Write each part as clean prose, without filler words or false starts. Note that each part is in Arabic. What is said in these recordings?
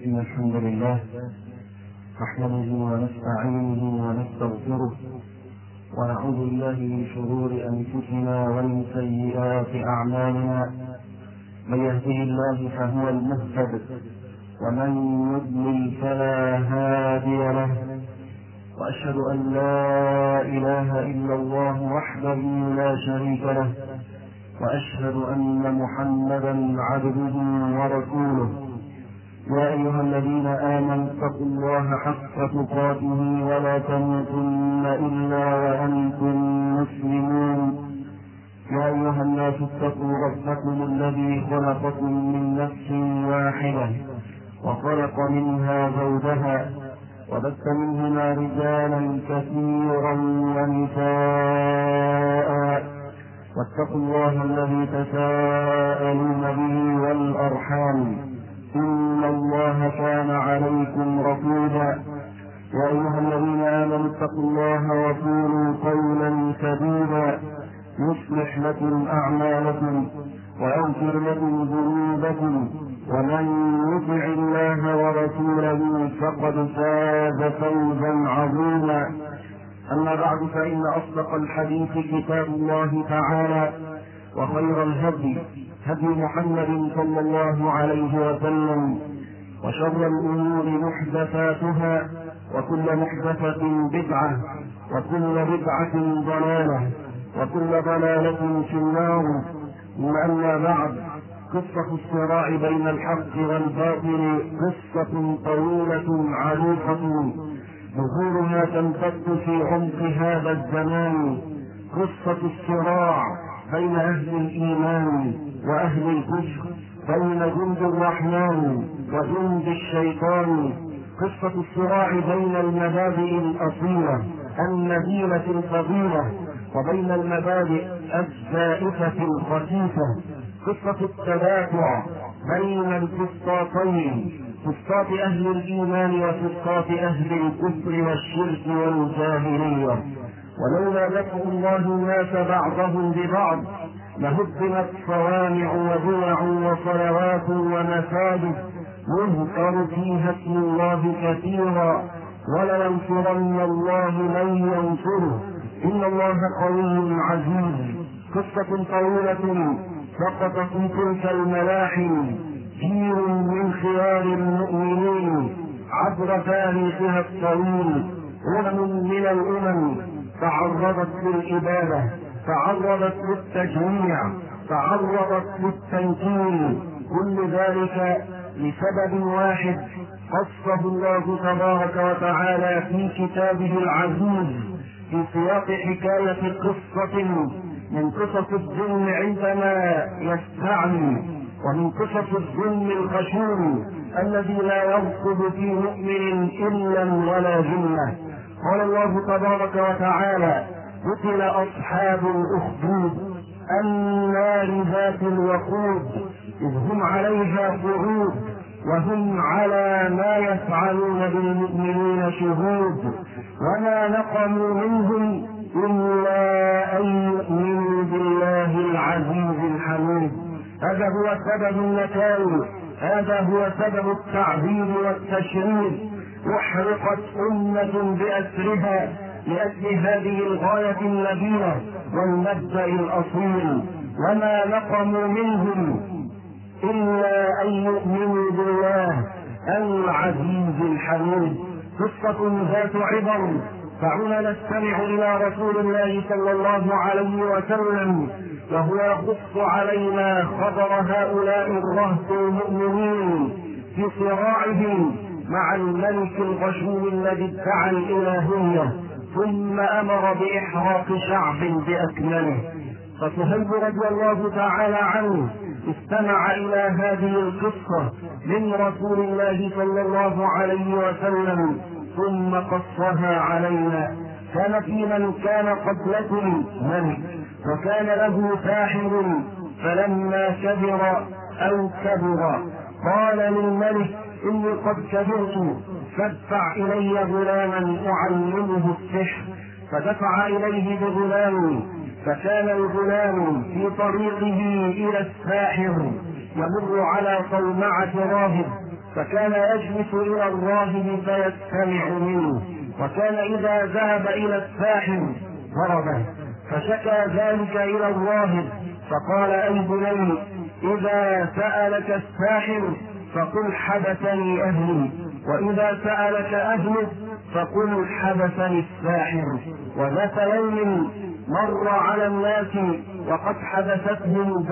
إن الحمد لله نحمده ونستعينه ونستغفره ونعوذ بالله من شرور أنفسنا ومن سيئات أعمالنا. من يهده الله فهو المهتد ومن يضلل فلا هادي له، وأشهد أن لا إله إلا الله وحده لا شريك له، وأشهد أن محمدا عبده ورسوله. يا أيها الذين آمنوا اتقوا الله حق تقاته ولا تموتن إلا وأنتم مسلمون. يا أيها الناس اتقوا ربكم الذي خلقكم من نفس واحدة وخلق منها زوجها وبث منهما رجالا كثيرا ونساء، واتقوا الله الذي تساءلون به والأرحام إن الله كان عليكم رقيبا. يا أيها الذين آمنوا اتقوا الله وقولوا قولا سديدا يصلح لكم أعمالكم ويغفر لكم ذنوبكم، ومن يطع الله ورسوله فقد فاز فوزا عظيما. أما بعد، فإن أصدق الحديث كتاب الله تعالى، وخير الهدي هدي محمد صلى الله عليه وسلم، وشر الأمور محدثاتها، وكل محدثة بدعة، وكل بدعة ضلالة، وكل ضلالة في النار. أما بعد، قصة الصراع بين الحق والباطل قصة طويلة عريقة ظهورها تمتد في عمق هذا الزمان. قصة الصراع بين أهل الإيمان وأهل الكفر، بين جند الرحمن وجند الشيطان. قصة الصراع بين المبادئ الأصيلة النبيلة الفضيلة وبين المبادئ الزائفة الخسيسة. قصة التدافع بين الفسطاطين، فسطاط أهل الإيمان وفسطاط أهل الكفر والشرك والجاهلية. ولولا دفع الله الناس بعضهم ببعض لهدمت صوامع وبيع وصلوات ومساجد يذكر فيها اسم الله كثيرا، ولينصرن الله من ينصره إن الله قوي عزيز. قصة طويلة سقط في تلك الملاحم جيل من خيار المؤمنين عبر تاريخها الطويل. من الأمم تعرضت للإبادة، تعرضت للتجميع، تعرضت للتنكيل، كل ذلك لسبب واحد قصه الله تبارك وتعالى في كتابه العزيز في سياق حكاية قصة من قصص الظلم عندما يستعلي، ومن قصص الظلم الخشوم الذي لا يرقب في مؤمن إلا ولا جنة. قال الله تبارك وتعالى: قتل أصحاب الأخدود النار ذات الوقود إذ هم عليها قعود وهم على ما يفعلون بالمؤمنين شهود وما نقموا منهم إلا أن يؤمنوا بالله العزيز الحميد. هذا هو سبب النكال، هذا هو سبب التعذيب والتشريد. أحرقت أمة بأسرها لأجل هذه الغاية النبيلة والمبدأ الأصيل. وما نقموا منهم إلا أن يؤمنوا بالله العزيز الحميد. قصة ذات عبر، فعلنا نستمع إلى رسول الله صلى الله عليه وسلم وهو يقص علينا خبر هؤلاء الرهط المؤمنين في صراعهم مع الملك الغشوم الذي ادعى الإلهية ثم أمر بإحراق شعب بأكمله. فصهيب رضي الله تعالى عنه استمع إلى هذه القصة من رسول الله صلى الله عليه وسلم ثم قصها علينا. كان في من كان قبلكم ملك وكان له ساحر، فلما كبر قال للملك: إني قد كبرت فادفع إلي غلاما أعلمه السحر. فدفع إليه بغلام، فكان الغلام في طريقه إلى الساحر يمر على صومعة راهب فكان يجلس إلى الراهب فيستمع منه، وكان إذا ذهب إلى الساحر ضربه، فشكى ذلك إلى الراهب فقال: أي بني، إذا سألك الساحر فقل حبسني أهلي، وإذا سألك أهلك فقل حبسني الساحر. وذات يوم مر على الناس وقد حبستهم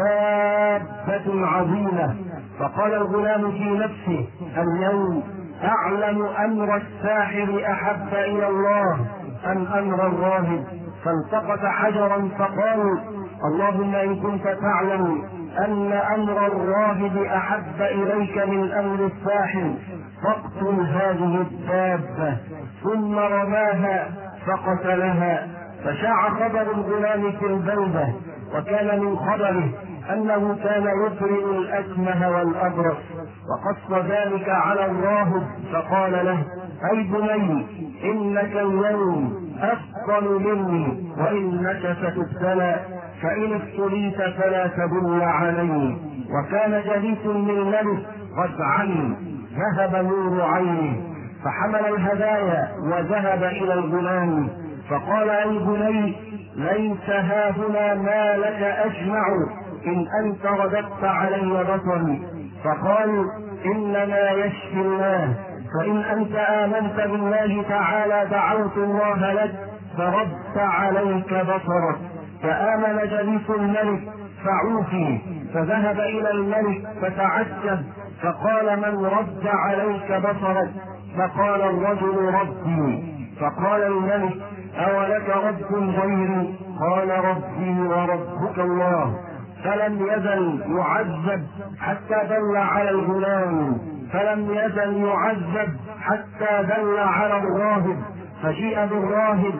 دابة عظيمة، فقال الغلام في نفسه: اليوم أعلم أمر الساحر أحب إلى الله أم أمر الراهب. فالتقط حجرا فقال: اللهم إن كنت تعلم أن أمر الراهب أحب إليك من أمر الساحر فاقتل هذه الدابة. ثم رماها فقتلها. فشاع خبر الغلام في البلدة، وكان من خبره أنه كان يبرئ الأكمه والأبرص، وقص ذلك على الراهب فقال له: أي بني، إنك اليوم أفضل مني، وإنك ستبتلى، فإن ابتليت فلا تدل علي. وكان جليس للملك قد عمي، ذهب نور عينه، فحمل الهدايا وذهب إلى الغلام فقال: أي بني، ليس هاهنا ما لك أجمع إن أنت رددت علي بصري. فقال: إنما يشفي الله، فإن أنت آمنت بالله تعالى دعوت الله لك فرد عليك بصرك. فآمن جليس الملك فعوفي، فذهب إلى الملك فتعجب فقال: من رد عليك بصرك؟ فقال الرجل: ربي. فقال الملك: أولك رب غيري؟ قال: ربي وربك الله. فلم يزل يعذب حتى دل على الغلام، فلم يزل يعذب حتى دل على الراهب. فجيء بالراهب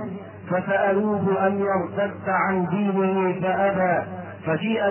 فسألوه أن يرتد عن دينه فأبى. فجيء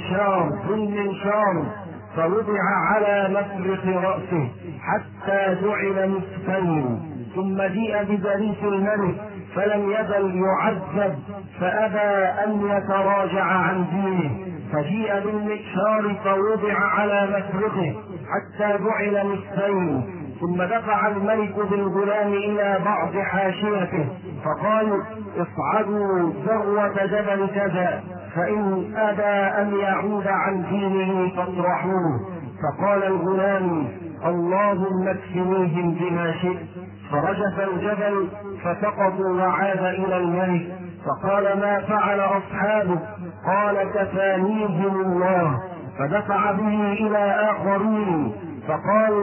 بالمنشار فوضع على مفرق رأسه حتى جعل نصفين. ثم جيء بجليس الملك فلم يزل يعذب فأبى أن يتراجع عن دينه. فجيء بالمنشار فوضع على مفرقه حتى جعل نصفين. ثم دفع الملك بالغلام إلى بعض حاشيته فقال: اصعدوا ذروة جبل كذا، فإن أبى أن يعود عن دينه فاطرحوه. فقال الغلام: اللهم اكفنيهم بما شئت. فرجف الجبل فسقطوا وعاد إلى الملك فقال: ما فعل أصحابه؟ قال: كفانيهم الله. فدفع به إلى آخرين فقال: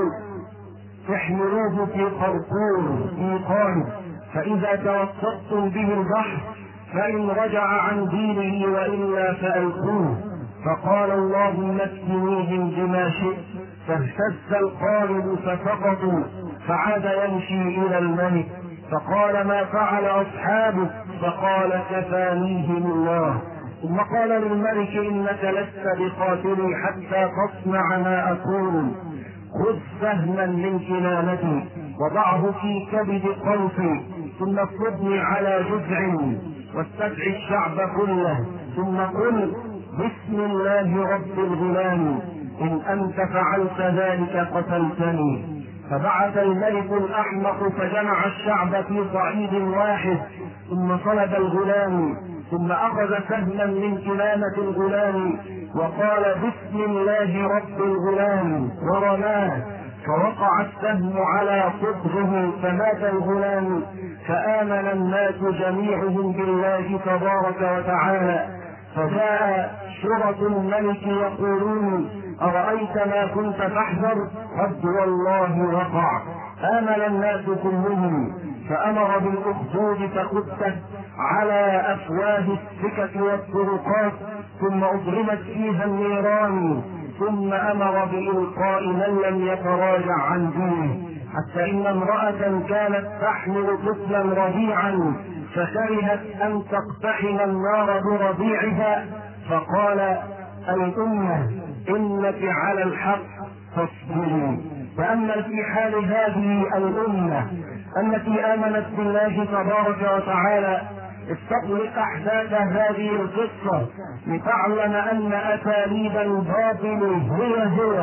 احملوه في قرقور في قارب، فإذا توسطتم به البحر فإن رجع عن دينه وإلا فألقوه. فقال: اللهم اكفنيهم بما شئت. فاهتز القارب فسقطوا فعاد يمشي إلى الملك فقال: ما فعل أصحابه؟ فقال: كفانيهم الله. ثم قال للملك: إنك لست بقاتلي حتى تصنع ما أقول. خذ سهما من كنانتي وضعه في كبد قوسي، ثم اصلبني على جذع واستدعي الشعب كله، ثم قل: بسم الله رب الغلام، إن أنت فعلت ذلك قتلتني. فبعث الملك الأحمق فجمع الشعب في صعيد واحد، ثم صلب الغلام، ثم أخذ سهما من كنانة الغلام وقال: بسم الله رب الغلام، ورماه، فوقع السهم على صدغه فمات الغلام. فآمن الناس جميعهم بالله تبارك وتعالى. فجاء شرط الملك يقولون: أرأيت ما كنت تحذر؟ قد والله وقع. آمن الناس كلهم، فأمر بالأخدود فقدت على أفواه السكك والطرقات، ثم أضرمت فيها النيران، ثم أمر بإلقاء من لم يتراجع عن دينه، حتى إن امرأة كانت تحمل طفلا رضيعا فكرهت أن تقتحم النار برضيعها، فقال: الأمة إنك على الحق فاصبري. فأما في حال هذه الأمة التي آمنت بالله تبارك وتعالى استطلق أحداث هذه القصة لتعلم أن أساليب الباطل هي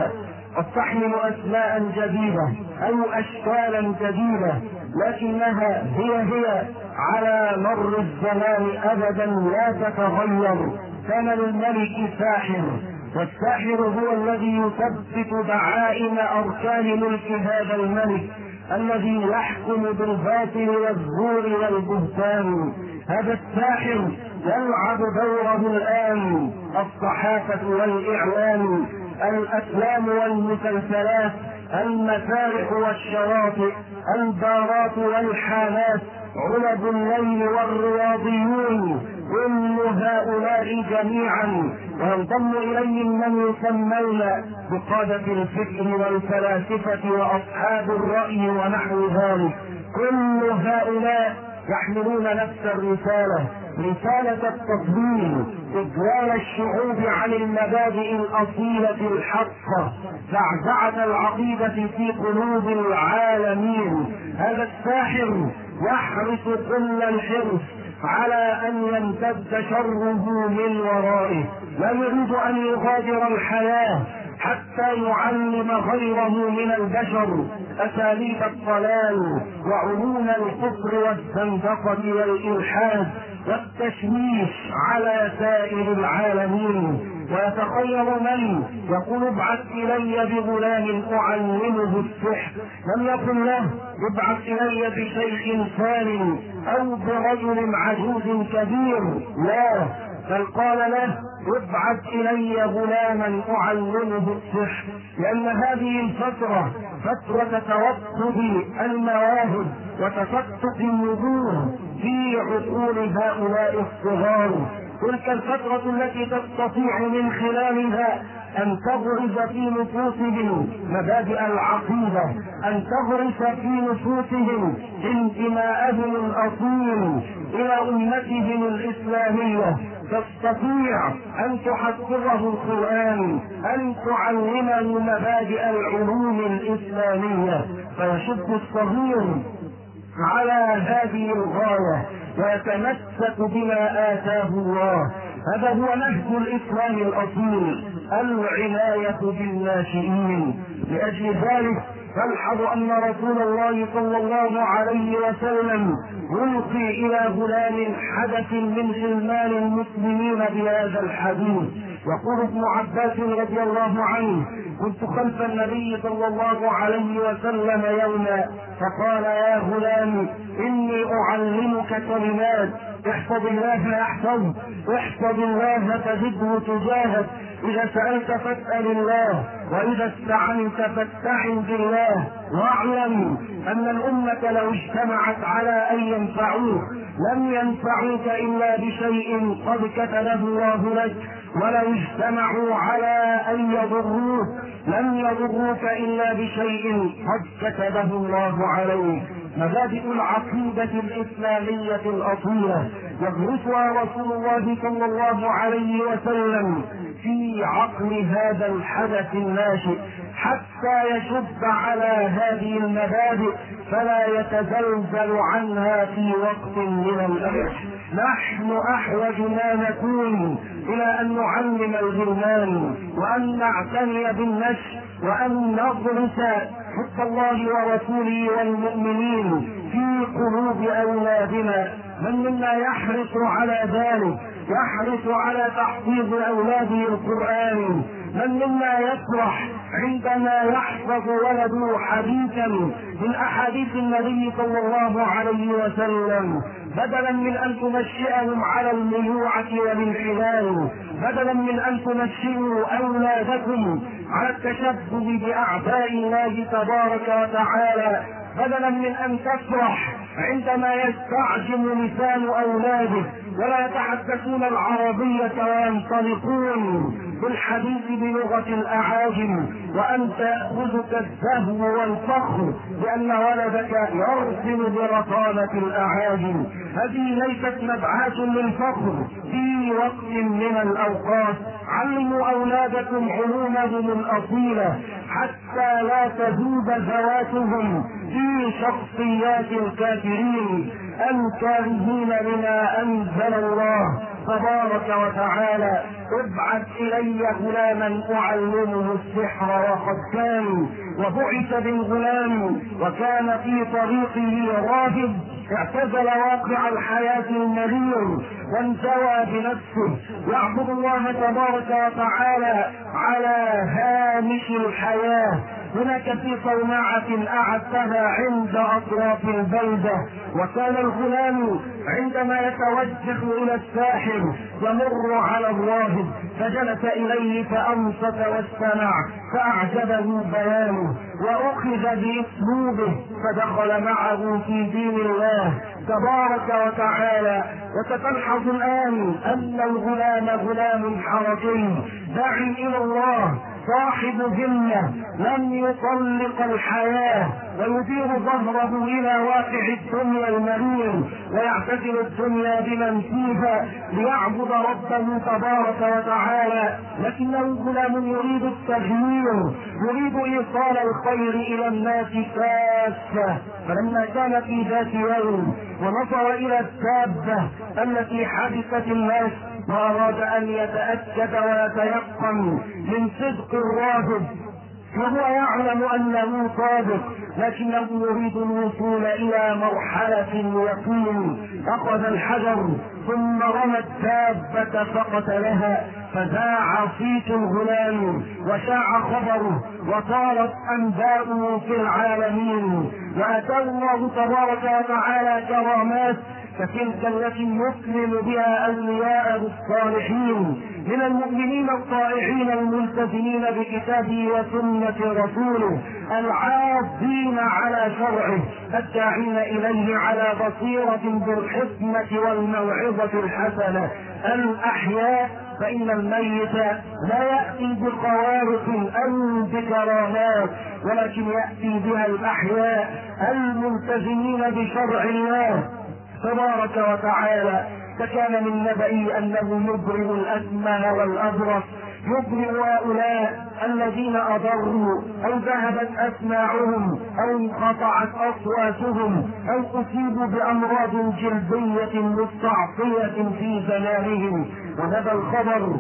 تحمل أسماء جديدة أو أشكالا جديدة، لكنها هي على مر الزمان أبدا لا تتغير. كان للملك ساحر، والساحر هو الذي يثبت دعائم أركان ملك هذا الملك الذي يحكم بالباطل والزور والبهتان. هذا الساحر يلعب دوره الآن الصحافة والإعلام، الأفلام والمسلسلات، المسارح والشواطئ، البارات والحانات، علب الليل والرياضيون، كل هؤلاء جميعا، وينضم إليهم من يسمون بقادة الفكر والفلاسفة وأصحاب الرأي ونحو ذلك. كل هؤلاء يحملون نفس الرسالة، رسالة التطبيل، إجلال الشعوب عن المبادئ الأصيلة الحقة، زعزعة العقيدة في قلوب العالمين. هذا الساحر يحرص كل الحرص على أن يمتد شره من ورائه، لا يريد أن يغادر الحياة حتى يعلم غيره من البشر أساليب الضلال وعلوم الكفر والزندقة والإلحاد والتشويش على سائر العالمين. ويتخير من يقول ابعث إلي بغلام أعلمه السحر، لم يقل له ابعث إلي بشيخ ثاني أو برجل عجوز كبير، لا، بل قال له ابعث إلي غلاما أعلمه السحر، لأن هذه الفترة فترة توطد المواهب وتفتق النجوم في عقول هؤلاء الصغار، تلك الفترة التي تستطيع من خلالها أن تغرس في نفوسهم مبادئ العقيدة، أن تغرس في نفوسهم انتماءهم الأصيل إلى أمتهم الإسلامية، تستطيع أن تحفظه القرآن، أن تعلمه مبادئ العلوم الإسلامية، فيشد الصغير على هذه الغاية ويتمسك بما آتاه الله. هذا هو نهج الإسلام الأصيل، العناية بالناشئين. لأجل ذلك تلحظ أن رسول الله صلى الله عليه وسلم يلقي إلى غلام حدث من غلمان المسلمين بهذا الحديث. يقول ابن عباس رضي الله عنه: كنت خلف النبي صلى الله عليه وسلم يوما فقال: يا غلام إني أعلمك كلمات، احفظ الله يحفظ، احفظ الله تجده تجاهك، إذا سألت فاسأل الله، وإذا استعنت فاستعن بالله، واعلم أن الأمة لو اجتمعت على أن ينفعوك لم ينفعوك إلا بشيء قد كتبه الله لك، ولو اجتمعوا على أن يضروك لم يضروك إلا بشيء قد كتبه الله عليك. مبادئ العقيدة الإسلامية الأصيلة يغرسها رسول الله صلى الله عليه وسلم في عقل هذا الحدث الناشئ حتى يشد على هذه المبادئ فلا يتزلزل عنها في وقت من الأمر. نحن أحوج ما نكون إلى أن نعلم الغلمان وأن نعتني بالنشء وأن نغرس حب الله ورسوله والمؤمنين في قلوب أولادنا. من منا يحرص على ذلك، يحرص على تحفيظ أولاده القرآن؟ من منا يفرح عندما يحفظ ولده حديثا من أحاديث النبي صلى الله عليه وسلم، بدلا من أن تنشئهم على الميوعة والانحلال، بدلا من أن تنشئوا أولادكم على التشبه بأعداء الله تبارك وتعالى، بدلا من أن تفرح عندما يستعجم لسان أولاده ولا يتحدثون العربية وينطلقون بالحديث بلغة الأعاجم، وأنت يأخذك الزهو والفخر بأن ولدك يرسم برطانة الأعاجم. هذه ليست مبعاث للفخر في وقت من الأوقات. علموا أولادكم علومهم الأصيلة حتى لا تذوب ذواتهم في شخصيات الكافرين الكارهين لما أنزل الله تبارك وتعالى: ابعث إلي غلاما أعلمه السحر. وقد كان وبعث بالغلام، وكان في طريقه راهب اعتزل واقع الحياة المرير وانزوى بنفسه يعبد الله تبارك وتعالى على هامش الحياة. هناك في صومعة أعدتها عند أطراف البلدة، وكان الغلام عندما يتوجه إلى الساحر يمر على الراهب فجلس إليه فأنصت واستمع فأعجبه بيانه وأخذ بأسلوبه فدخل معه في دين الله تبارك وتعالى. وستلحظ الآن أن الغلام غلام حركي داعي إلى الله صاحب همة لم يطلق الحياة ويدير ظهره إلى واقع الدنيا المرير ويعتزل الدنيا بمن فيها ليعبد ربه تبارك وتعالى. لكنه غلام يريد التغيير، يريد إيصال الخير إلى الناس كافة. فلما كان في ذات يوم ونظر إلى الدابة التي حبست الناس وأراد أن يتأكد ويتيقن من صدق الراهب، وهو يعلم أنه صادق لكنه يريد الوصول إلى مرحلة اليقين، أخذ الحجر ثم رمى الدابة فقتلها. فذاع صيت الغلام وشاع خبره وطالت أنباؤه في العالمين، وأتاه الله تبارك وتعالى كرامات كتلك التي يكرم بها أولياءه الصالحين من المؤمنين الطائعين الملتزمين بكتابه وسنة رسوله العاضين على شرعه الداعين إليه على بصيرة بالحكمة والموعظة الحسنة الأحياء. فإن الميت لا يأتي بخوارق أو بكرامات ولكن يأتي بها الأحياء الملتزمين بشرع الله تبارك وتعالى. فكان من نبئه أنه يبرئ الأكمه والأبرص، يبرئ هؤلاء الذين أضروا أو ذهبت أسماعهم أو انقطعت أصواتهم أو أصيبوا بأمراض جلدية مستعصية في زمانهم. ونبى الخبر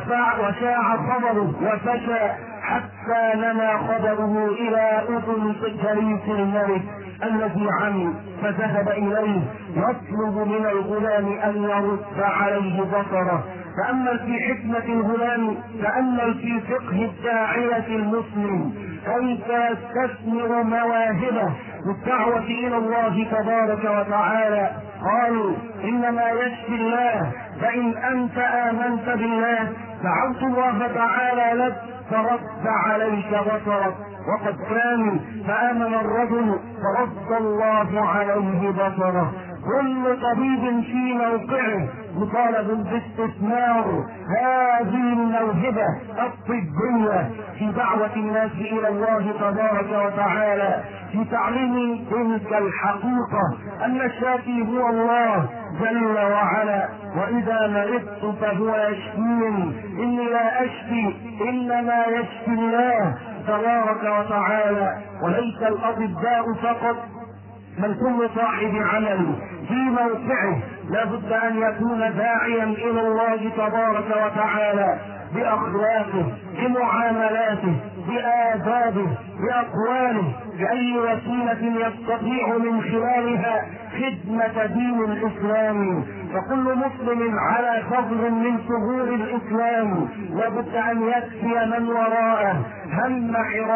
وشاع خبره وفشى حتى نما خبره إلى أذن جليس الملك الذي عمي، فذهب إليه يطلب من الغلام أن يرد عليه بصره. تأمل في حكمة الغلام، تأمل في فقه الداعية المسلم كيف يستثمر مواهبه بالدعوة إلى الله تبارك وتعالى. قالوا إنما يشفي الله، فإن أنت آمنت بالله دعوت الله تعالى لك فرد عليك بصرك. وقد كان فآمن الرجل فرد الله عليه بصره. كل طبيب في موقعه مطالب باستثمار هذه الموهبة الطبية في دعوة الناس إلى الله تبارك وتعالى، في تعليم تلك الحقيقة أن الشافي هو الله جل وعلا. وإذا مرضت فهو يشفين، إني لا أشفي إنما يشفي الله تبارك وتعالى. وليس الأطباء فقط، من كل صاحب عمل في موقعه لا بد أن يكون داعيا إلى الله تبارك وتعالى بأخلاقه، بمعاملاته، بآدابه، بأقواله، بأي وسيلة يستطيع من خلالها خدمة دين الإسلام. فكل مسلم على فضل من ثغور الإسلام لابد أن يكفي من وراءه هم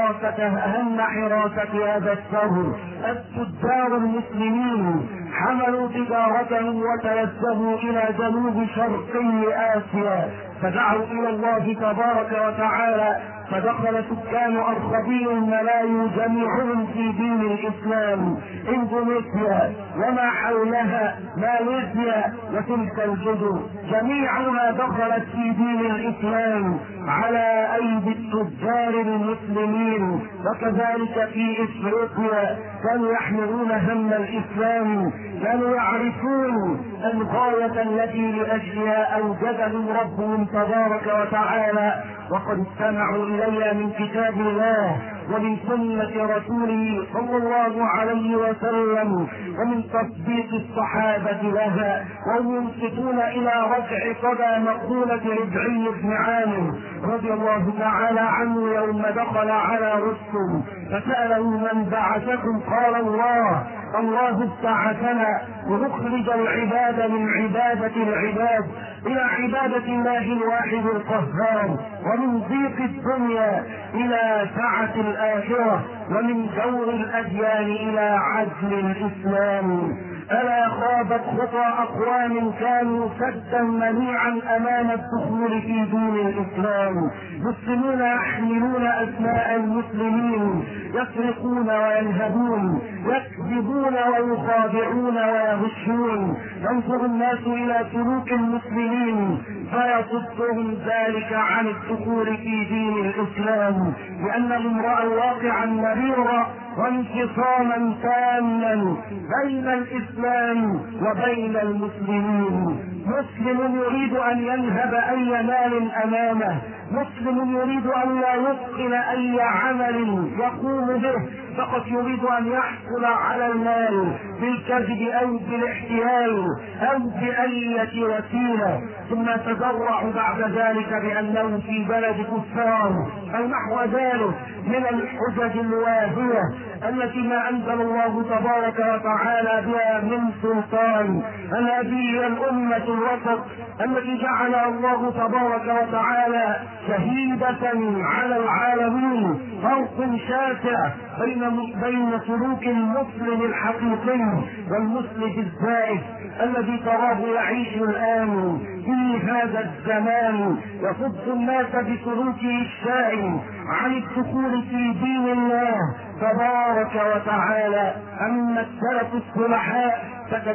حراسة هذا الثغر. التجار المسلمين حملوا تجارتهم وتوجهوا إلى جنوب شرقي آسيا فدعوا إلى الله تبارك وتعالى، فدخل سكان أرخبيل الملايو جميعهم في دين الإسلام. إندونيسيا وما حولها، ماليزيا وتلك الجزر جميعها دخلت في دين الإسلام على أيدي التجار المسلمين. وكذلك في إفريقيا كانوا يحملون هم الإسلام، كانوا يعرفون الغاية التي لأجلها أوجدهم ربهم تبارك وتعالى. وقد استمعوا إلي من كتاب الله ومن سنة رسوله صلى الله عليه وسلم ومن تصديق الصحابة لها، وهم ينصتون إلى رجع صدى مقولة ربعي بن عامر رضي الله تعالى عنه يوم دخل على رستم فسأله من بعثكم؟ قال الله ابتعثنا لنخرج العباد من عبادة العباد إلى عبادة الله الواحد القهار، ومن ضيق الدنيا إلى سعة الآخرة، ومن دور الأديان إلى عدل الإسلام. ألا خابت خطى أقوام كانوا سدا منيعا أمام الدخول في دين الإسلام، مسلمون يحملون أسماء المسلمين، يسرقون وينهبون، يكذبون ويخادعون ويغشون. ينظر الناس إلى سلوك المسلمين فيصدهم ذلك عن الدخول في دين الإسلام، لأنهم رأوا واقعا مريرا وانفصاما تاما بين الإسلام وبين المسلمين. مسلم يريد أن ينهب أي مال أمامه، مسلم يريد أن لا يتقن أي عمل يقوم به، فقط يريد أن يحصل على المال بالكذب أو بالاحتيال أو بأية وسيلة، ثم تضرع بعد ذلك بأنه في بلد كفار أو نحو ذلك من الحجج الواهية التي ما أنزل الله تبارك وتعالى بها من سلطان. هذه الأمة الوسط التي جعلها الله تبارك وتعالى شهيدة على العالمين. فرق شاسع بين سلوك المسلم الحقيقي والمسلم الزائف الذي تراه يعيش الآن في هذا الزمان، يصد الناس بسلوكه الشائن عن الدخول في دين الله تبارك وتعالى. أما السلف الصلحاء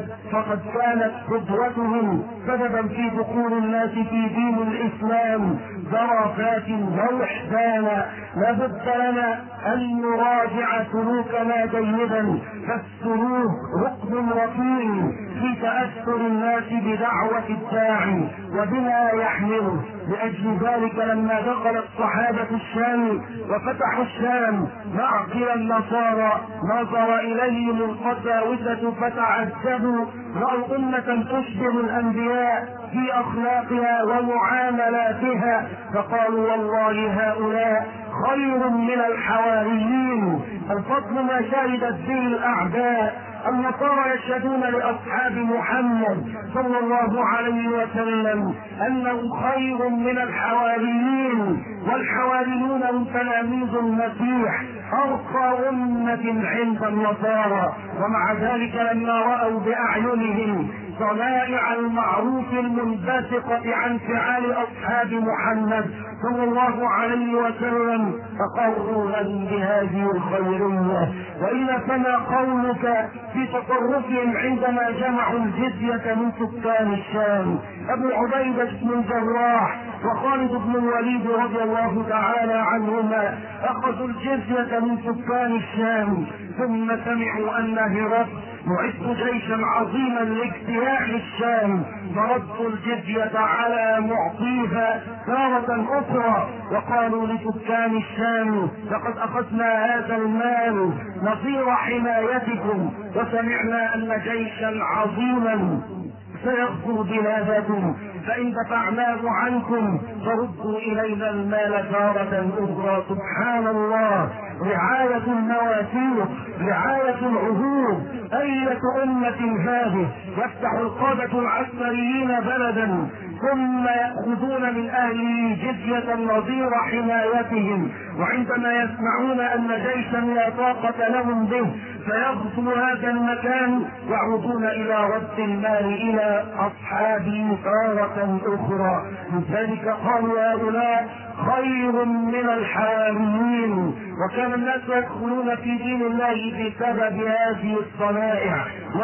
فقد كانت قدوتهم سببا في دخول الناس في دين الإسلام ظرافات ووحدانا. لابد لنا أن نراجع سلوكنا جيدا، فالسلوك ركن ركين في تأثر الناس بدعوة الداعي وبما يحمله. لأجل ذلك لما دخل الصحابة الشام وفتحوا الشام معقل النصارى نظر إليهم القساوسة فتعجبوا، رأوا أمة تشبه الأنبياء في أخلاقها ومعاملاتها، فقالوا والله هؤلاء خير من الحواريين. الفضل ما شهدت به الأعداء. النصارى يشهدون لأصحاب محمد صلى الله عليه وسلم أنه خير من الحواريين، والحواريون هم تلاميذ المسيح أرقى أمة عند النصارى. ومع ذلك لما رأوا بأعينهم صنائع المعروف المنبثقة عن فعال أصحاب محمد صلى الله عليه وسلم فقروا لهم بهذه الخيرية. وإذا فما قولك في تصرفهم عندما جمعوا الجزية من سكان الشام؟ أبو عبيدة بن الجراح وخالد بن الوليد رضي الله تعالى عنهما أخذوا الجزية من سكان الشام، ثم سمعوا أن هرقل يعد جيشا عظيما لاجتياح الشام، فردوا الجزية على معطيها تارة أخرى وقالوا لسكان الشام لقد أخذنا هذا المال نظير حمايتكم، وسمعنا أن جيشا عظيما سيغزو بلادكم، فإن دفعناه عنكم فردوا إلينا المال تارة أخرى. سبحان الله، رعاية المواثيق، رعاية العهود. أية أمة هذه يفتح القادة العسكريين بلدا ثم يأخذون من أهله جزية نظير حمايتهم، وعندما يسمعون أن جيشا لا طاقة لهم به فيغزو هذا المكان يعودون إلى رد المال إلى أصحابه تارة أخرى. لذلك قالوا هؤلاء خير من الحواريين. وكان الناس يدخلون في دين الله بسبب هذه الصنائع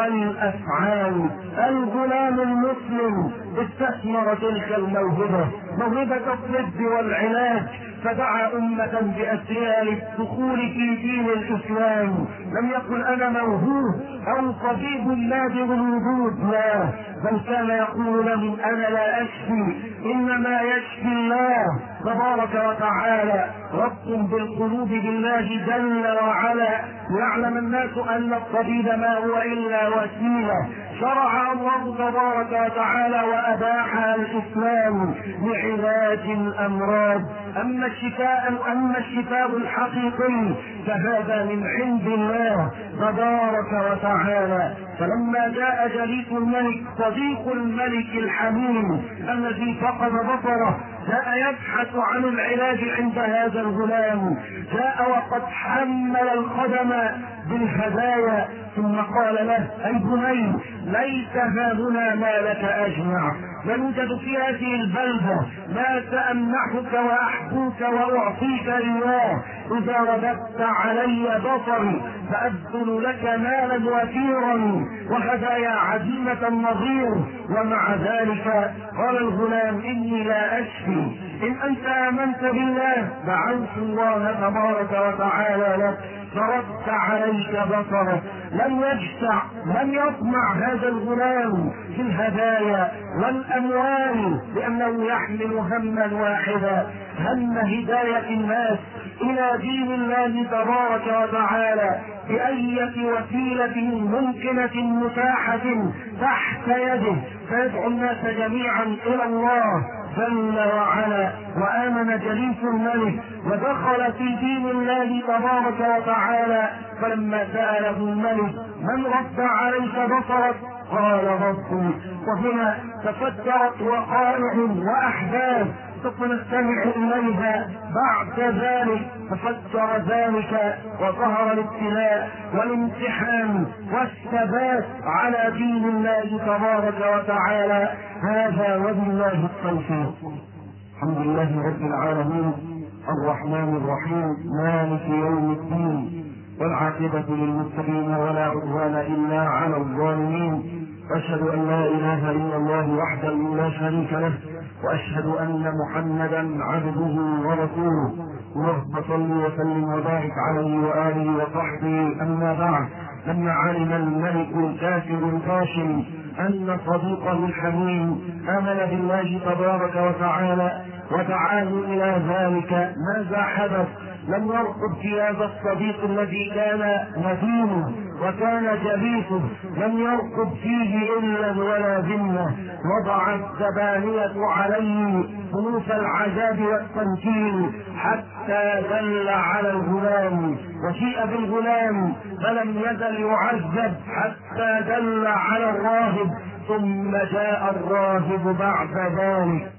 والأفعال. الغلام المسلم استثمر تلك الموهبة، موهبة الطب والعلاج، فدعا أمة بأسرها للدخول في دين الإسلام. لم يقل أنا موهوب أو طبيب نادر الوجود، لا، بل كان يقول لهم أنا لا أشفي إنما يشفي الله تبارك وتعالى. ربط بالقلوب بالله جل وعلا يعلم الناس أن الطبيب ما هو إلا وسيلة شرع الله تبارك وتعالى وأباح الإسلام لعلاج الأمراض. أما الشفاء الحقيقي فهذا من عند الله تبارك وتعالى. فلما جاء جليس الملك صديق الملك الحميم الذي فقد بصره جاء يبحث عن العلاج عند هذا الغلام، جاء وقد حمل القدم بالهدايا ثم قال له أي بني ليس هاهنا ما لك أجمع، يوجد في هذه البلدة ما سأمنحك وأحبوك وأعطيك إياه إذا رددت علي بصري فأبذل لك مالا وفيرا وهدايا عديمة النظير. ومع ذلك قال الغلام إني لا أشفي، إن أنت آمنت بالله دعوت الله تبارك وتعالى لك فرد عليك بصرك. لم يطمع هذا الغلام في الهدايا والأموال لأنه يحمل هما واحدا، هم هداية الناس إلى دين الله تبارك وتعالى بأية وسيلة ممكنة متاحة تحت يده، فيدعو الناس جميعا إلى الله جل وعلا. وآمن جليس الملك ودخل في دين الله تبارك وتعالى. فلما سأله الملك من رد عليك بصرك قال ربي. وهنا تفجرت وقائع وأحداث سوف نستمع إليها بعد ذلك. تفجر ذلك وظهر الابتلاء والامتحان والثبات على دين الله تبارك وتعالى. هذا وبالله التوفيق. الحمد لله رب العالمين الرحمن الرحيم مالك يوم الدين والعاقبة للمتقين ولا عدوان إلا على الظالمين. أشهد أن لا إله إلا الله وحده لا شريك له وأشهد أن محمدا عبده ورسوله. اللهم صل وسلم وبارك عليه وآله وصحبه. أما بعد، لما علم الملك الكافر الفاشل أن صديقه الحميم آمن بالله تبارك وتعالى ودعاه إلى ذلك ماذا حدث؟ لم يرقب في هذا الصديق الذي كان ندينه وكان جليسه، لم يرقب فيه إلا ولا ذمة. وضع الزبانية عليه خلوف العذاب والتنكيل حتى دل على الغلام، وجيء بالغلام فلم يزل يعذب حتى دل على الراهب، ثم جاء الراهب بعد ذلك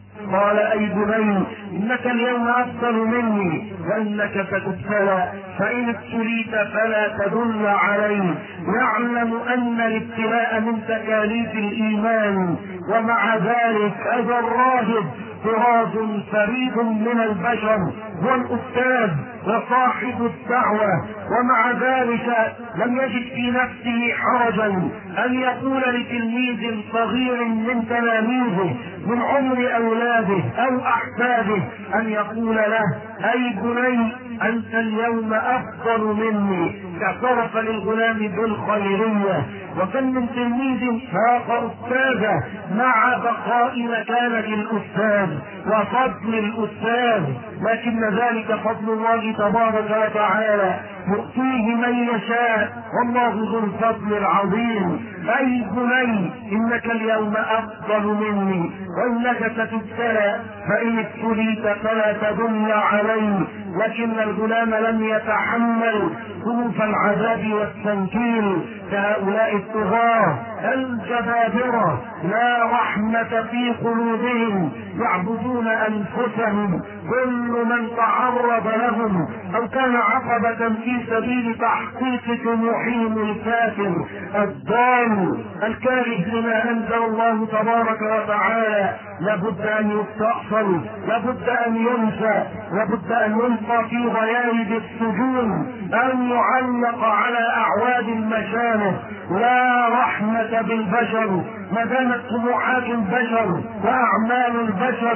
قال أي بني إنك اليوم أفضل مني وإنك ستبتلى، فإن ابتليت فلا تدل عليه. يعلم أن الابتلاء من تكاليف الإيمان، ومع ذلك هذا الراهب طراز فريد من البشر، هو الأستاذ وصاحب الدعوة، ومع ذلك لم يجد في نفسه حرجا أن يقول لتلميذ صغير من تلاميذه من عمر أولاده أو أحفاده أن يقول له أي بني أنت اليوم أفضل مني. اعترف للغلام بالخيرية. وكم من تلميذ فاق أستاذه مع بقاء مكانة الأستاذ وفضل الأستاذ، لكن ذلك فضل الله تبارك وتعالى يؤتيه من يشاء والله ذو الفضل العظيم. أي بني إنك اليوم أفضل مني وإنك ستبتلى، فإن ابتليت فلا تدل عليه. لكن الغلام لم يتحمل ظروف العذاب والتنكيل كهؤلاء الطغاة الجبابرة، لا رحمة في قلوبهم، يعبدون أنفسهم. كل من تعرض لهم أو كان عقبة في سبيل تحقيق طموحهم الكافر الضال الكاره لما أنزل الله تبارك وتعالى لابد أن يستأصل، لابد أن ينسى، لابد أن يلقى في غياهب السجون، أن يعلق على أعواد المشانق. لا رحمة بالبشر ما دامت طموحات البشر وأعمال البشر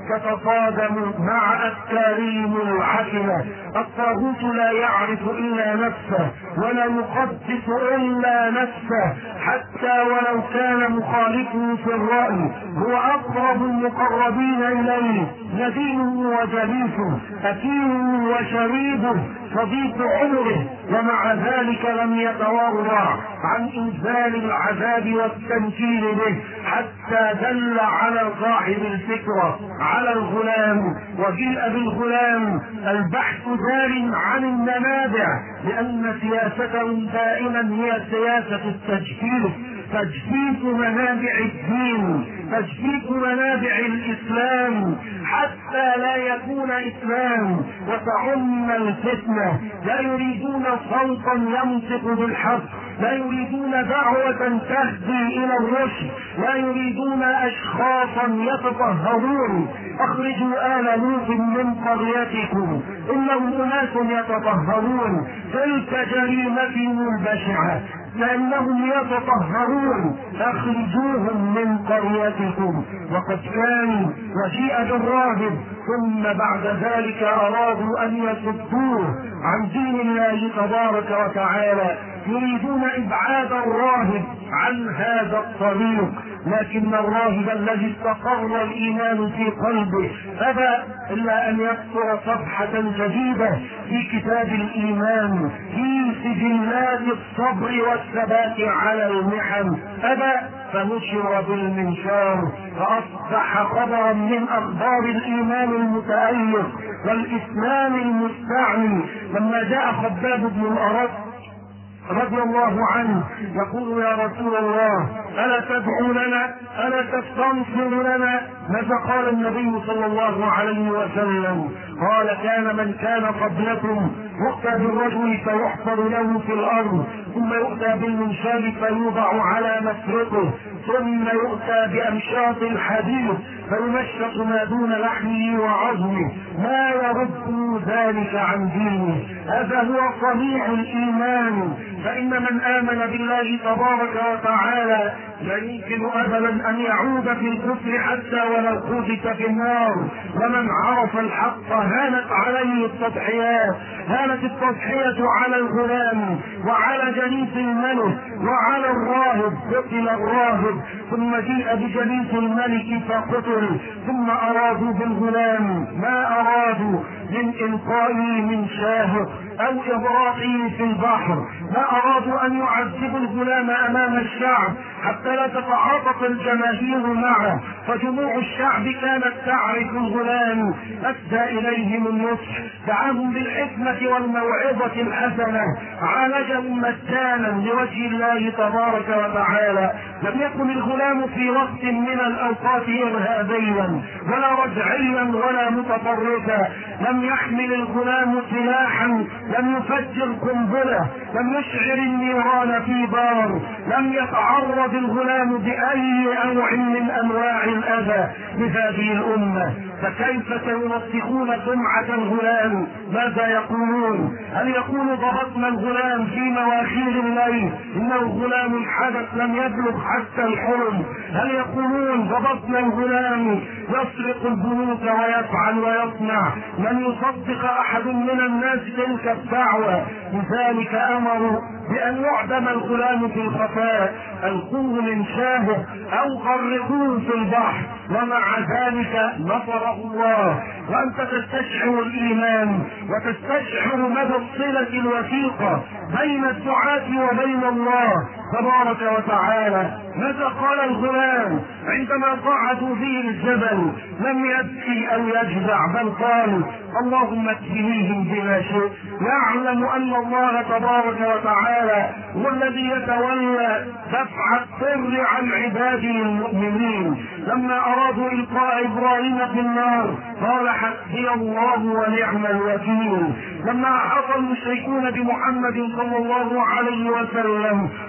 تتصادم مع التاريم العتمة. الطاغوت لا يعرف إلا نفسه ولا يقدس إلا نفسه، حتى ولو كان مخالفه في الرأي هو أقرب المقربين إليه، نبيه وجليسه، أكيله وشريبه، صديق عمره، ومع ذلك لم يتورع عن إنزال العذاب والتنكيل به، حتى دل على صاحب الفكرة على الغلام، وجيء بالغلام. البحث دار عن المنابع، لأن سياستهم دائما هي سياسة التجفيف، تجفيف منابع الدين، تجفيف منابع الإسلام، حتى لا يكون إسلام وتعم الفتنة. لا يريدون صوتا ينطق بالحق، لا يريدون دعوة تهدي إلى الرشد، لا يريدون أشخاصا يتطهرون. أخرجوا آل لوط من قريتكم إنهم أناس يتطهرون، تلك جريمتهم البشعة لأنهم يتطهرون، أخرجوهم من قريتكم. وقد كانوا وجيء بالراهب، ثم بعد ذلك أرادوا أن يصدوه عن دين الله تبارك وتعالى، يريدون إبعاد الراهب عن هذا الطريق. لكن الراهب الذي استقر الإيمان في قلبه أبى إلا أن يكسر صفحة جديدة في كتاب الإيمان، في سجلات الصبر والثبات على المحن، أبى، فنشر بالمنشار، فأصبح خبرا من أخبار الإيمان المتألق والإسلام المستعمل. لما جاء خباب بن الأرد رضي الله عنه يقول: يا رسول الله، ألا تدعو لنا؟ ألا تستنصر لنا؟ ماذا قال النبي صلى الله عليه وسلم؟ قال: كان من كان قبلكم يؤتى بالرجل فيحفر له في الأرض، ثم يؤتى بالمنشار فيوضع على مفرقه، ثم يؤتى بأمشاط الحديد فيمشط ما دون لحمه وعظمه، ما يرد ذلك عن دينه. هذا هو صنيع الإيمان. فإن من آمن بالله تبارك وتعالى لا يمكن أبدا أن يعود في الكفر حتى ولو قذف في النار. ومن عرف الحق هانت عليه التضحيات، هانت التضحية على الغلام وعلى جليس الملك وعلى الراهب، قتل الراهب ثم جيء بجليس الملك فقتل، ثم أرادوا بالغلام ما أرادوا من إلقائه من شاهق أو إغراقه في البحر، ما أرادوا أن يعذبوا الغلام أمام الشعب حتى لا تتعاطف الجماهير معه. فجموع الشعب كانت تعرف الغلام، أسدى إليهم النصح، دعاهم بالحكمة والموعظة الحسنة، عالجهم مجانا لوجه الله تبارك وتعالى. لم يكن الغلام في وقت من الأوقات إرهابيا ولا رجعيا ولا متطرفا، لم يحمل الغلام سلاحا، لم يفجر قنبلة، لم يشعر النيران في دار، لم يتعرض الغلام بأي نوع من أنواع الأذى لهذه الأمة. فكيف سينسخون سمعة الغلام؟ ماذا يقولون؟ هل يقول ضبطنا الغلام في مواخير الليل إنه غلام حدث لم يبلغ حتى الحلم؟ هل يقولون ضبطنا الغلام يسرق البنوك ويفعل ويصنع؟ لن يصدق أحد من الناس تلك الدعوة. لذلك أمروا بأن يعدم الغلام في الخفاء، ألقوه من شاهق أو غرقوه في البحر، ومع ذلك نصره الله. وأنت تستشعر الإيمان وتستشعر مدى الصلة الوثيقة بين الدعاة وبين الله تبارك وتعالى. ماذا قال الغلام عندما صعدوا به الجبل؟ لم يبكي أو يجزع، بل قال: اللهم اكفنيهم بما شئت. يعلم أن الله تبارك وتعالى هو الذي يتولى دفع الضر عن عباده المؤمنين. لما أرادوا إلقاء إبراهيم في النار قال: حسبي الله ونعم الوكيل. لما أحاط المشركون بمحمد صلى الله عليه وسلم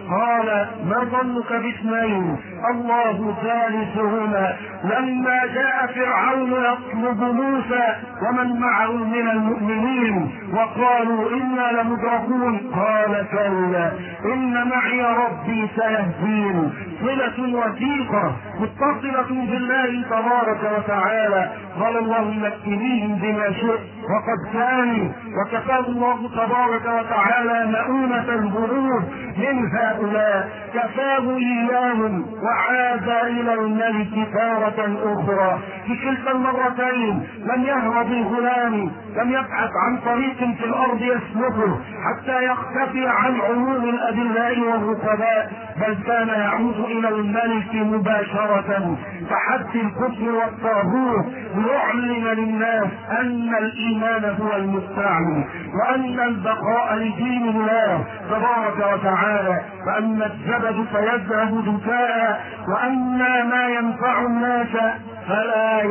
قال ما ظنك باثنين الله ثالثهما. لما جاء فرعون يطلب موسى ومن معه من المؤمنين وقالوا إنا لمدركون قال كلا إن معي ربي سيهدين. صلة وثيقة متصلة بالله تبارك وتعالى. قال الله مكنيهم بما شئت وقد كانوا، وكفاه الله تبارك وتعالى مؤونة البرود من هؤلاء، كفاه إياهم وعاد إلى الملك تارة أخرى. في كلتا المرتين لم يهرب الغلام، لم يبحث عن طريق في الأرض يسلكه حتى يختفي عن عيون الأدلاء والرقباء، بل كان يعود إلى الملك مباشرة تحدي الكفر والطاغوت ليعلن للناس أن الإيمان هو المستعمل وأن البقاء لدين الله تبارك وتعالى، وأن الزبد سيذهب دفاء، وأن ما ينفع الناس فلا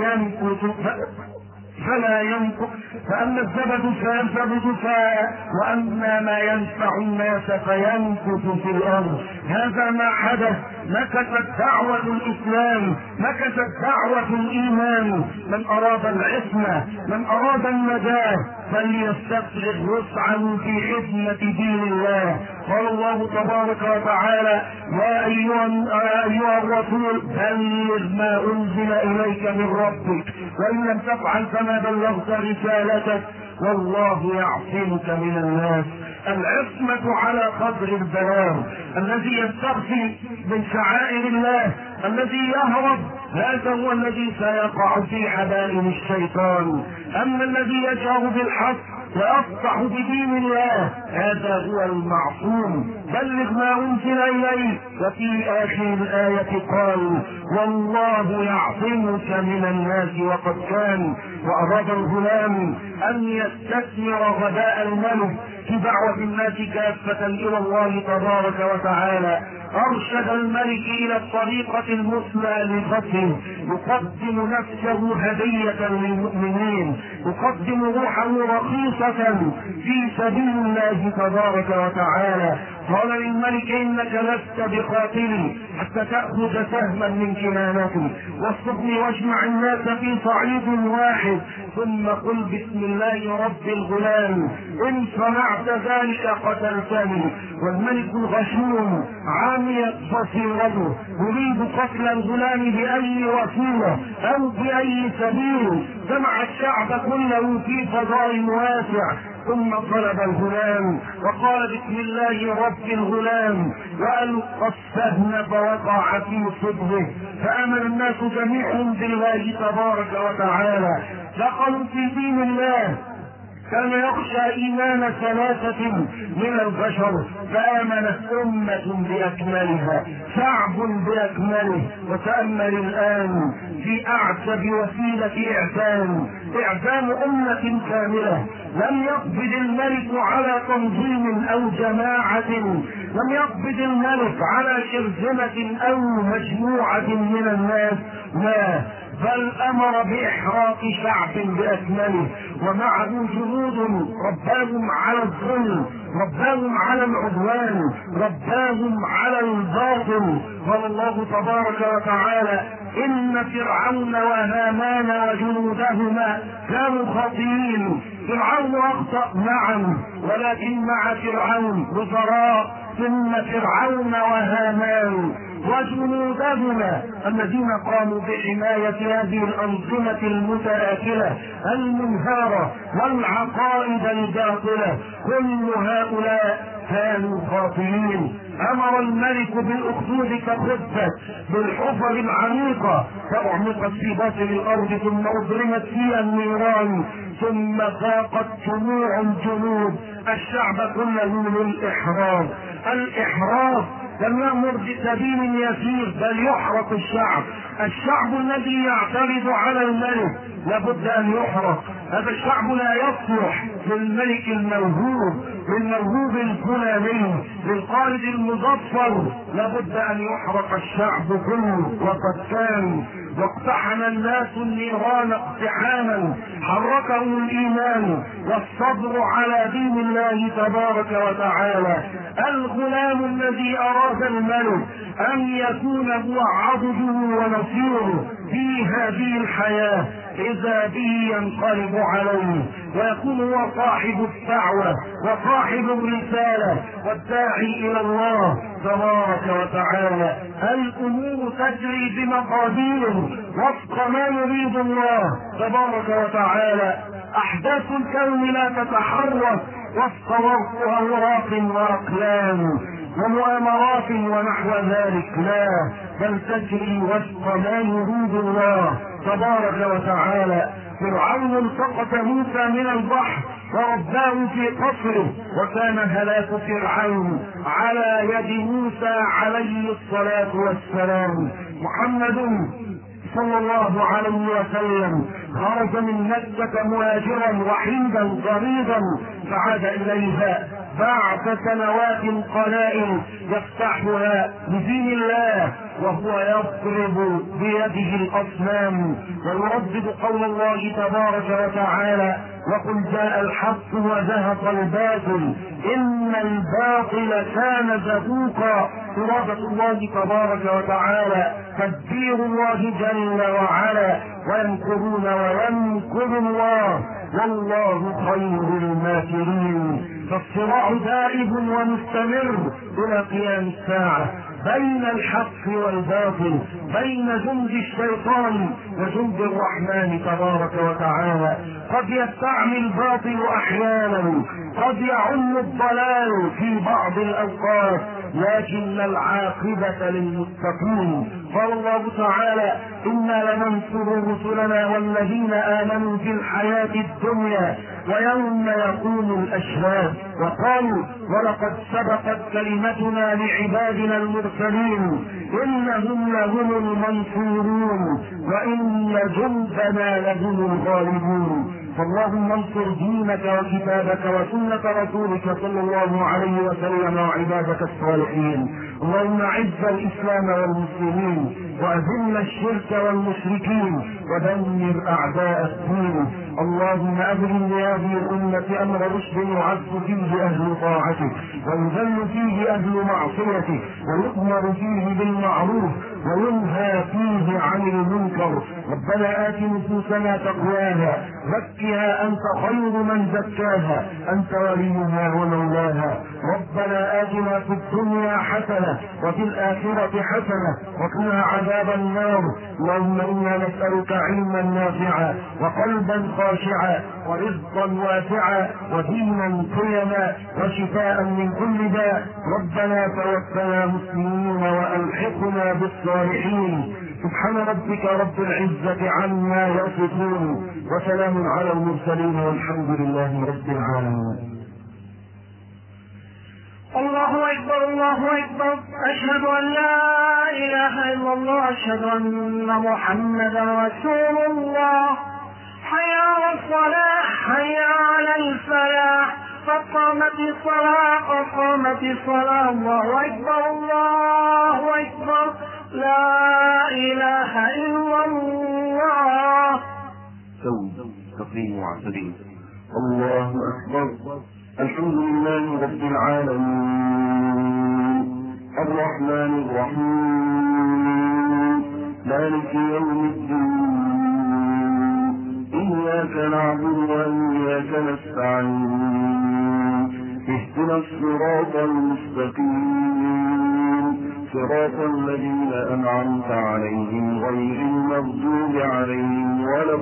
ينقص فأن الزبد سيذهب دفاء، وأما ما ينفع الناس فينقص في الأرض. هذا ما حدث. مكثت دعوة الإسلام، مكثت دعوة الإيمان. من أراد العصمة، من أراد النجاة فليستفرغ وسعه في خدمة دين الله. قال الله تبارك وتعالى يا أيها الرسول بلغ ما أنزل إليك من ربك وإن لم تفعل فما بلغت رسالتك والله يعصمك من الناس. العصمة على قدر البلاغ. الذي يستخفي من شعائر الله، الذي يهرب، هذا هو الذي سيقع في حبائل الشيطان. أما الذي يجهر بالحق ويصدح بدين الله هذا هو المعصوم. بلغ ما أنزل إليك. وفي آخر الآية قال والله يعصمك من الناس. وقد كان وأراد الغلام أن يستثمر غباء الملك في دعوة الناس كافة إلى الله تبارك وتعالى. أرشد الملك إلى الطريقة المثلى لقتله، يقدم نفسه هدية للمؤمنين، يقدم روحه رخيصة في سبيل الله تبارك وتعالى. قال للملك إنك لست بقاتلي حتى تأخذ سهما من كنانتي، واصطفني واجمع الناس في صعيد واحد ثم قل بسم الله رب الغلام، إن صنعت ذلك قتلتني. والملك الغشوم عامية بصيرته يريد قتل الغلام بأي وسيلة أو بأي سبيل. جمع الشعب كله في فضاء واسع ثم طلب الغلام وقال بسم الله رب الغلام وألقى السهم فوقع في صدره، فآمن الناس جميعهم بالله تبارك وتعالى، دخلوا في دين الله. كان يخشى إيمان ثلاثة من البشر فآمنت أمة بأكملها، شعب بأكمله. وتأمل الآن في أعجب وسيلة إعزام أمة كاملة. لم يقبض الملك على تنظيم أو جماعة، لم يقبض الملك على شرذمة أو مجموعة من الناس، لا، بل أمر بإحراق شعب بأكمله ومعه جنود رباهم على الظلم، رباهم على العدوان، رباهم على الباطل. قال الله تبارك وتعالى إن فرعون وهامان وجنودهما كانوا خاطئين. فرعون أخطأ نعم، ولكن مع فرعون وزراء، ثم فرعون وهامان وجنودهما الذين قاموا بحماية هذه الأنظمة المتآكلة المنهارة والعقائد الباطلة، كل هؤلاء كانوا خاطئين. أمر الملك بالأخدود كخبة بالحفر العميقة فأعمقت في باطن الأرض ثم أضرمت فيها النيران، ثم فاقت جموع الجنود الشعب كله للإحراق. الإحراق لم يأمر بسبيل يسير بل يحرق الشعب. الشعب الذي يعترض على الملك لابد أن يحرق. هذا الشعب لا يصلح للملك الموهوب، للموهوب الفلاني، للقائد المظفر، لابد أن يحرق الشعب كله. وقد كان واقتحم الناس النيران اقتحاما حركهم الإيمان والصبر على دين الله تبارك وتعالى. الغلام الذي أراد الملك أن يكون هو عبده ونصيره في هذه الحياة إذا به ينقلب عليه ويكون هو صاحب الدعوة وصاحب الرسالة والداعي إلى الله تبارك وتعالى. الأمور تجري بمقادير وفق ما يريد الله تبارك وتعالى. أحداث الكون لا تتحرك وفق أوراق وأقلام ومؤامرات ونحو ذلك، لا، بل تجري وفق ما يريد الله تبارك وتعالى. فرعون التقط موسى من البحر ورباه في قصره، وكان هلاك فرعون على يد موسى عليه الصلاة والسلام. محمد صلى الله عليه وسلم خرج من مكة مهاجرا وحيدا غريبا فعاد إليها بعد سنوات قلائل يفتحها لدين الله وهو يضرب بيده الأصنام ويردد قول الله تبارك وتعالى: وقل جاء الحق وزهق الباطل إن الباطل كان زهوقا. إرادة الله تبارك وتعالى تدبير الله جل وعلا، ويمكرون ويمكر الله والله خير الماكرين. فالصراع دائب ومستمر إلى قيام الساعة بين الحق والباطل، بين جند الشيطان وجند الرحمن تبارك وتعالى. قد يستعمل الباطل أحيانا، قد يعم الضلال في بعض الأوقات، لكن العاقبة للمتقين. قال الله تعالى: إنا لننصر رسلنا والذين آمنوا في الحياة الدنيا ويوم يقوم الأشهاد. وقالوا: ولقد سبقت كلمتنا لعبادنا المرسلين إنهم لهم المنصورون وإن جندنا لهم الغالبون. فاللهم انصر دينك وكتابك وسنة رسولك صلى الله عليه وسلم وعبادك الصالحين. اللهم اعز الإسلام والمسلمين وأذل الشرك والمشركين ودمر أعداء الدين. اللهم أبرم لهذه الأمة أمر رشد يعز فيه أهل طاعتك ويذل فيه أهل معصيتك ويؤمر فيه بالمعروف وينهى فيه عن المنكر. ربنا آت نفوسنا تقواها زكها أنت خير من زكاها أنت وليها ومولاها. ربنا آتنا في الدنيا حسنة وفي الآخرة حسنة وقنا عذاب النار. اللهم إنا نسألك علما نافعا وقلبا خاشعا ورزقا واسعا ودينا قيما وشفاء من كل داء. ربنا توفنا مسلمين وألحقنا بالصالحين. سبحان ربك رب العزة عما يصفون وسلام على المرسلين والحمد لله رب العالمين. الله أكبر الله أكبر. أشهد أن لا إله إلا الله. أشهد أن محمدا رسول الله. حي على الصلاة حي على الفلاح قد قامت الصلاة قد قامت الصلاة. الله أكبر الله أكبر. لا إله إلا الله. تقيم وعتدين. الله أكبر. الحمد لله رب العالمين الرحمن الرحيم مالك يوم الدين إياك نعبد وإياك نستعين اهدنا الصراط المستقيم صراط الذين أنعمت عليهم غير المغضوب عليهم ولا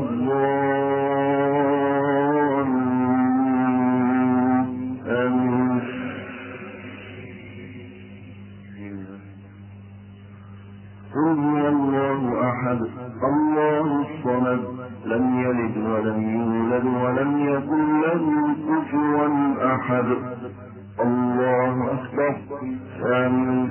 الضالين. آمين. قل هو الله أحد الله الصمد لم يلد ولم يولد ولم يكن له كفوا أحد. الله أكبر. آمين.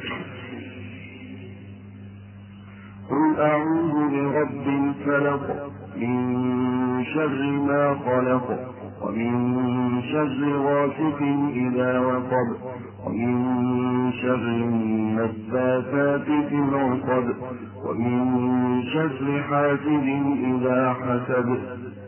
قل أعوذ برب الفلق من شر ما خلق ومن شر غاسق إذا وقب ومن شر النفاثات في العقد ومن شر حاسد إذا حسد